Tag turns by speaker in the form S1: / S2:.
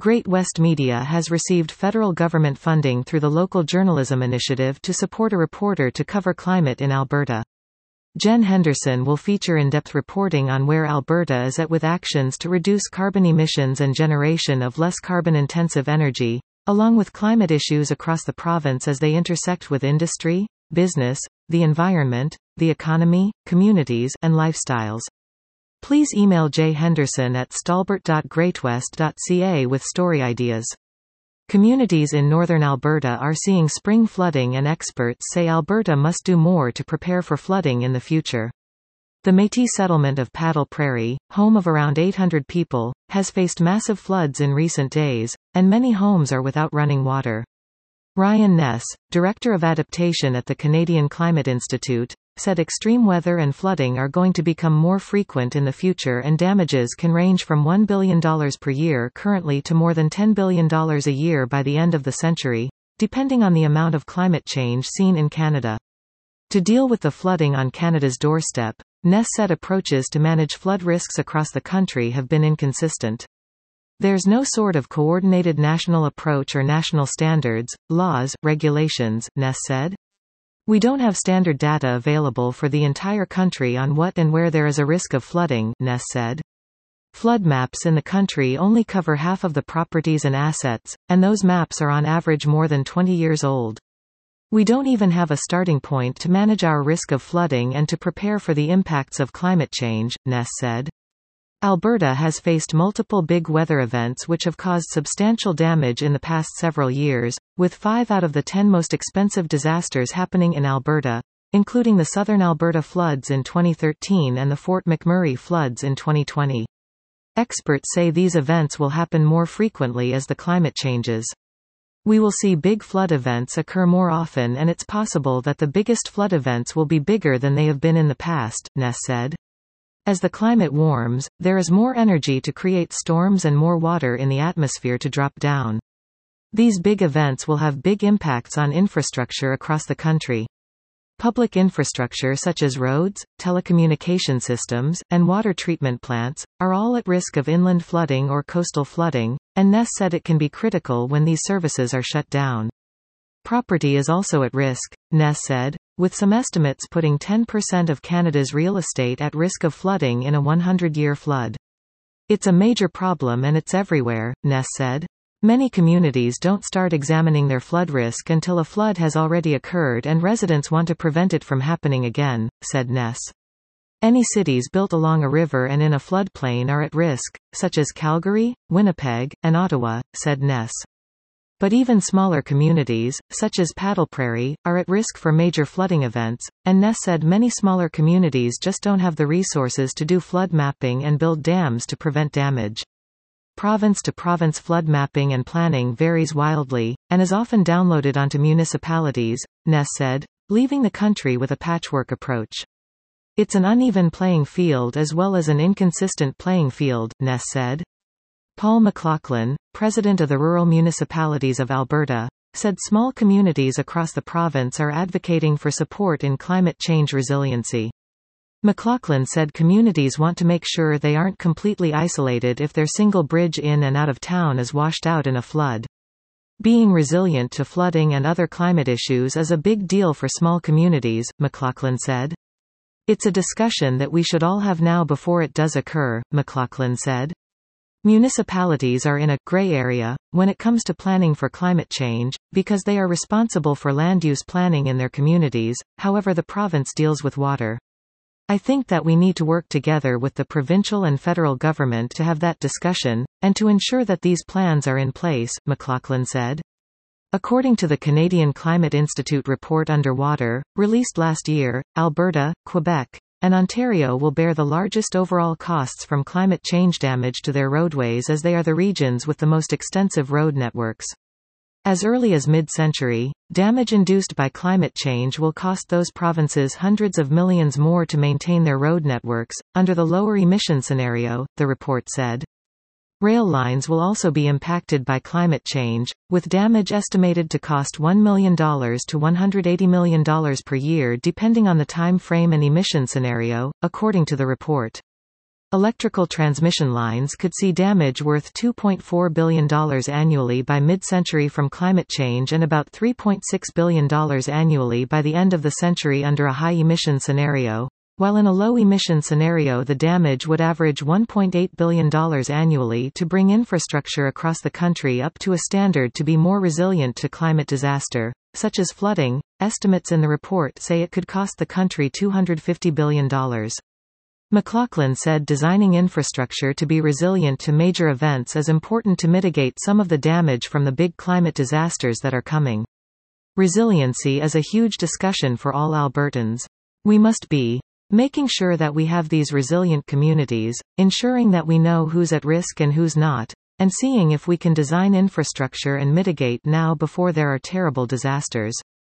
S1: Great West Media has received federal government funding through the Local Journalism Initiative to support a reporter to cover climate in Alberta. Jen Henderson will feature in-depth reporting on where Alberta is at with actions to reduce carbon emissions and generation of less carbon-intensive energy, along with climate issues across the province as they intersect with industry, business, the environment, the economy, communities, and lifestyles. Please email J. Henderson at stalbert.greatwest.ca with story ideas. Communities in northern Alberta are seeing spring flooding, and experts say Alberta must do more to prepare for flooding in the future. The Métis settlement of Paddle Prairie, home of around 800 people, has faced massive floods in recent days, and many homes are without running water. Ryan Ness, Director of Adaptation at the Canadian Climate Institute, said extreme weather and flooding are going to become more frequent in the future, and damages can range from $1 billion per year currently to more than $10 billion a year by the end of the century, depending on the amount of climate change seen in Canada. To deal with the flooding on Canada's doorstep, Ness said approaches to manage flood risks across the country have been inconsistent. There's no sort of coordinated national approach or national standards, laws, regulations, Ness said. We don't have standard data available for the entire country on what and where there is a risk of flooding, Ness said. Flood maps in the country only cover half of the properties and assets, and those maps are on average more than 20 years old. We don't even have a starting point to manage our risk of flooding and to prepare for the impacts of climate change, Ness said. Alberta has faced multiple big weather events which have caused substantial damage in the past several years, with 5 out of the 10 most expensive disasters happening in Alberta, including the Southern Alberta floods in 2013 and the Fort McMurray floods in 2020. Experts say these events will happen more frequently as the climate changes. We will see big flood events occur more often, and it's possible that the biggest flood events will be bigger than they have been in the past, Ness said. As the climate warms, there is more energy to create storms and more water in the atmosphere to drop down. These big events will have big impacts on infrastructure across the country. Public infrastructure such as roads, telecommunication systems, and water treatment plants, are all at risk of inland flooding or coastal flooding, and Ness said it can be critical when these services are shut down. Property is also at risk, Ness said, with some estimates putting 10% of Canada's real estate at risk of flooding in a 100-year flood. It's a major problem and it's everywhere, Ness said. Many communities don't start examining their flood risk until a flood has already occurred and residents want to prevent it from happening again, said Ness. Any cities built along a river and in a floodplain are at risk, such as Calgary, Winnipeg, and Ottawa, said Ness. But even smaller communities, such as Paddle Prairie, are at risk for major flooding events, and Ness said many smaller communities just don't have the resources to do flood mapping and build dams to prevent damage. Province-to-province flood mapping and planning varies wildly, and is often downloaded onto municipalities, Ness said, leaving the country with a patchwork approach. It's an uneven playing field as well as an inconsistent playing field, Ness said. Paul McLaughlin, president of the Rural Municipalities of Alberta, said small communities across the province are advocating for support in climate change resiliency. McLaughlin said communities want to make sure they aren't completely isolated if their single bridge in and out of town is washed out in a flood. Being resilient to flooding and other climate issues is a big deal for small communities, McLaughlin said. It's a discussion that we should all have now before it does occur, McLaughlin said. Municipalities are in a gray area when it comes to planning for climate change, because they are responsible for land use planning in their communities, however the province deals with water. I think that we need to work together with the provincial and federal government to have that discussion, and to ensure that these plans are in place, McLaughlin said. According to the Canadian Climate Institute report Underwater, released last year, Alberta, Quebec, and Ontario will bear the largest overall costs from climate change damage to their roadways, as they are the regions with the most extensive road networks. As early as mid-century, damage induced by climate change will cost those provinces hundreds of millions more to maintain their road networks, under the lower emission scenario, the report said. Rail lines will also be impacted by climate change, with damage estimated to cost $1 million to $180 million per year depending on the time frame and emission scenario, according to the report. Electrical transmission lines could see damage worth $2.4 billion annually by mid-century from climate change and about $3.6 billion annually by the end of the century under a high-emission scenario, while in a low-emission scenario the damage would average $1.8 billion annually to bring infrastructure across the country up to a standard to be more resilient to climate disaster, such as flooding. Estimates in the report say it could cost the country $250 billion. McLaughlin said designing infrastructure to be resilient to major events is important to mitigate some of the damage from the big climate disasters that are coming. Resiliency is a huge discussion for all Albertans. We must be making sure that we have these resilient communities, ensuring that we know who's at risk and who's not, and seeing if we can design infrastructure and mitigate now before there are terrible disasters.